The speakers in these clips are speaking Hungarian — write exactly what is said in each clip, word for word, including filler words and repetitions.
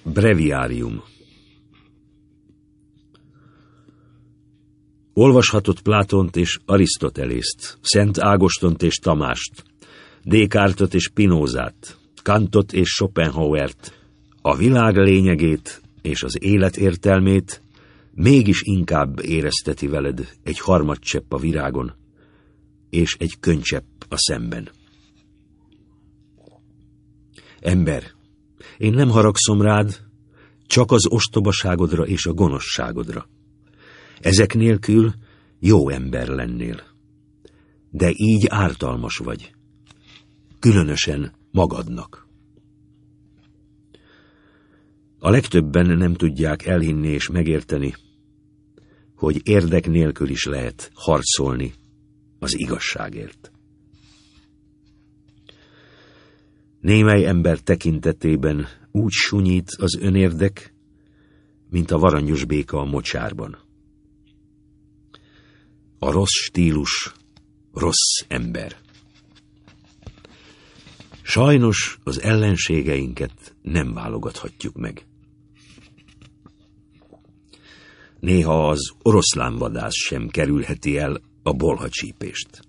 Breviárium. Olvashatott Plátont és Arisztotelészt, Szent Ágostont és Tamást, Descartes-ot és Spinozát, Kantot és Schopenhauert, a világ lényegét és az élet értelmét, mégis inkább érezteti veled egy harmadcsepp a virágon, és egy könycsepp a szemben. Ember, én nem haragszom rád, csak az ostobaságodra és a gonoszságodra. Ezek nélkül jó ember lennél. De így ártalmas vagy. Különösen magadnak. A legtöbben nem tudják elhinni és megérteni, hogy érdek nélkül is lehet harcolni az igazságért. Némely ember tekintetében úgy sunyít az önérdek, mint a varangyos béka a mocsárban. A rossz stílus rossz ember. Sajnos az ellenségeinket nem válogathatjuk meg. Néha az oroszlánvadász sem kerülheti el a bolhacsípést.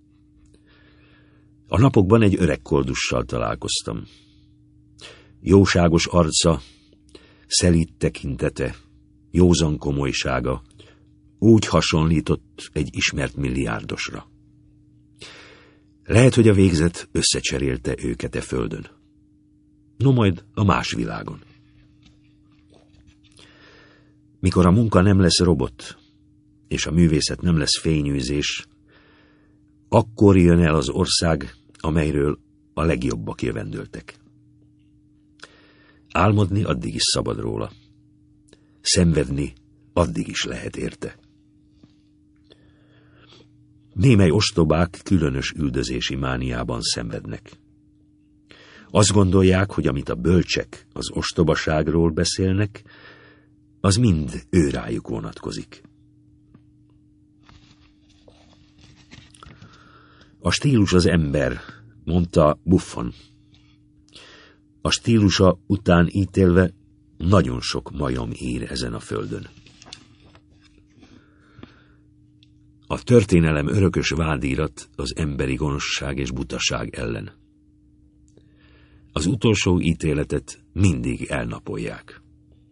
A napokban egy öreg koldussal találkoztam. Jóságos arca, szelíd tekintete, józan komolysága úgy hasonlított egy ismert milliárdosra. Lehet, hogy a végzet összecserélte őket e földön. No majd a más világon. Mikor a munka nem lesz robot, és a művészet nem lesz fényűzés, akkor jön el az ország, amelyről a legjobbak jövendöltek. Álmodni addig is szabad róla. Szenvedni addig is lehet érte. Némely ostobák különös üldözési mániában szenvednek. Azt gondolják, hogy amit a bölcsek az ostobaságról beszélnek, az mind őrájuk vonatkozik. A stílus az ember, mondta Buffon. A stílusa után ítélve nagyon sok majom ír ezen a földön. A történelem örökös vádírat az emberi gonoszság és butaság ellen. Az utolsó ítéletet mindig elnapolják.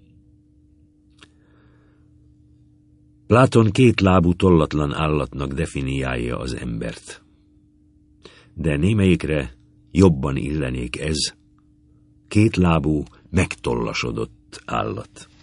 Pláton kétlábú tollatlan állatnak definiálja az embert. De némelyikre jobban illenék ez, kétlábú, megtollasodott állat.